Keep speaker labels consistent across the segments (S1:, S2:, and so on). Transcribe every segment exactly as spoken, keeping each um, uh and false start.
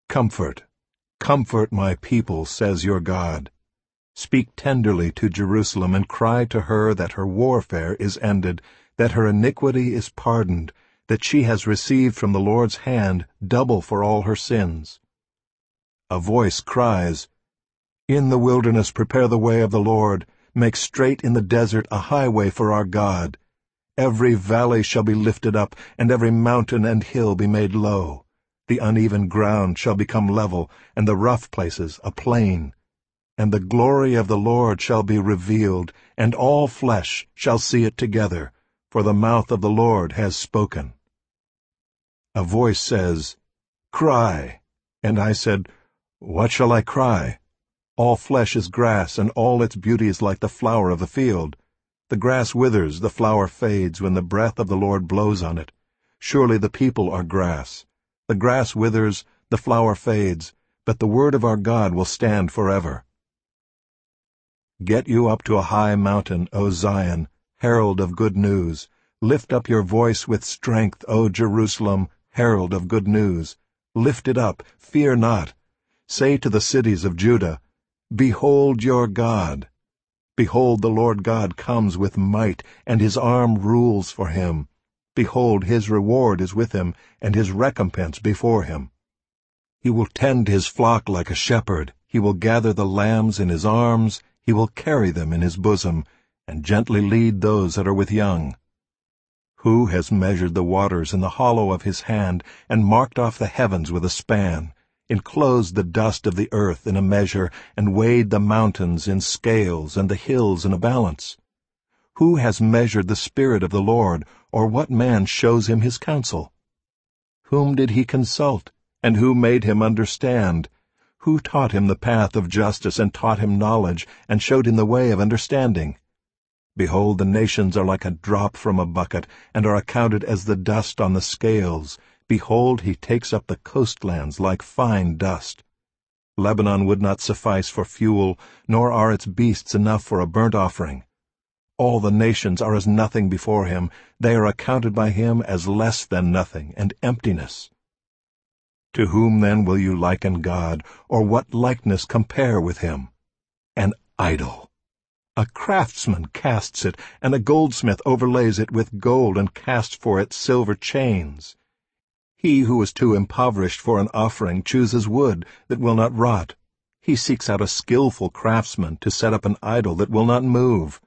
S1: Comfort, comfort my people, says your God. Speak tenderly to Jerusalem, and cry to her that her warfare is ended, that her iniquity is pardoned, that she has received from the Lord's hand double for all her sins. A voice cries, In the wilderness prepare the way of the Lord, make straight in the desert a highway for our God. Every valley shall be lifted up, and every mountain and hill be made low. The uneven ground shall become level, and the rough places a plain. And the glory of the Lord shall be revealed, and all flesh shall see it together, for the mouth of the Lord has spoken. A voice says, Cry. And I said, What shall I cry? All flesh is grass, and all its beauty is like the flower of the field. The grass withers, the flower fades, when the breath of the Lord blows on it. Surely the people are grass. The grass withers, the flower fades, but the word of our God will stand forever. Get you up to a high mountain, O Zion, herald of good news. Lift up your voice with strength, O Jerusalem, herald of good news. Lift it up, fear not. Say to the cities of Judah, Behold your God. Behold, the Lord God comes with might, and his arm rules for him. Behold, his reward is with him, and his recompense before him. He will tend his flock like a shepherd. He will gather the lambs in his arms. He will carry them in his bosom, and gently lead those that are with young. Who has measured the waters in the hollow of his hand, and marked off the heavens with a span, enclosed the dust of the earth in a measure, and weighed the mountains in scales, and the hills in a balance? Who has measured the Spirit of the Lord, or what man shows him his counsel? Whom did he consult, and who made him understand? Who taught him the path of justice, and taught him knowledge, and showed him the way of understanding? Behold, the nations are like a drop from a bucket, and are accounted as the dust on the scales. Behold, he takes up the coastlands like fine dust. Lebanon would not suffice for fuel, nor are its beasts enough for a burnt offering. All the nations are as nothing before him. They are accounted by him as less than nothing, and emptiness. To whom then will you liken God, or what likeness compare with him? An idol. A craftsman casts it, and a goldsmith overlays it with gold, and casts for it silver chains. He who is too impoverished for an offering chooses wood that will not rot. He seeks out a skillful craftsman to set up an idol that will not move.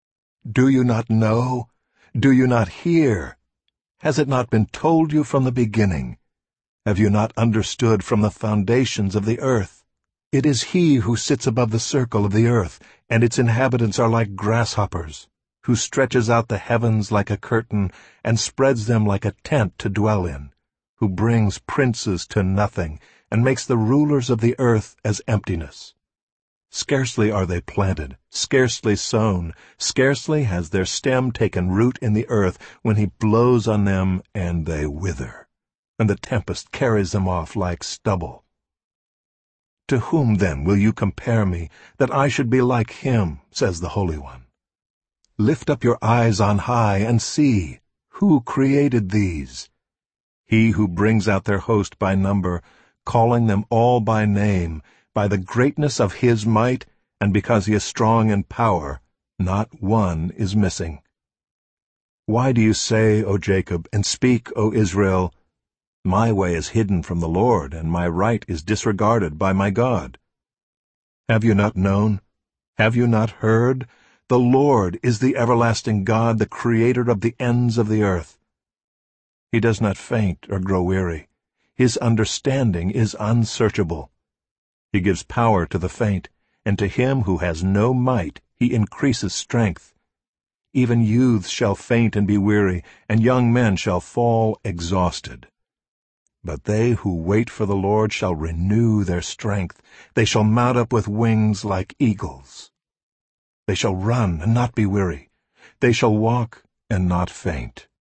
S1: Do you not know? Do you not hear? Has it not been told you from the beginning? Have you not understood from the foundations of the earth? It is he who sits above the circle of the earth, and its inhabitants are like grasshoppers, who stretches out the heavens like a curtain, and spreads them like a tent to dwell in, who brings princes to nothing, and makes the rulers of the earth as emptiness. Scarcely are they planted, scarcely sown, scarcely has their stem taken root in the earth, when he blows on them, and they wither, and the tempest carries them off like stubble. To whom then will you compare me, that I should be like him, says the Holy One? Lift up your eyes on high, and see, who created these? He who brings out their host by number, calling them all by name, by the greatness of his might, and because he is strong in power, not one is missing. Why do you say, O Jacob, and speak, O Israel, My way is hidden from the Lord, and my right is disregarded by my God? Have you not known? Have you not heard? The Lord is the everlasting God, the creator of the ends of the earth. He does not faint or grow weary. His understanding is unsearchable. He gives power to the faint, and to him who has no might he increases strength. Even youths shall faint and be weary, and young men shall fall exhausted. But they who wait for the Lord shall renew their strength. They shall mount up with wings like eagles. They shall run and not be weary. They shall walk and not faint.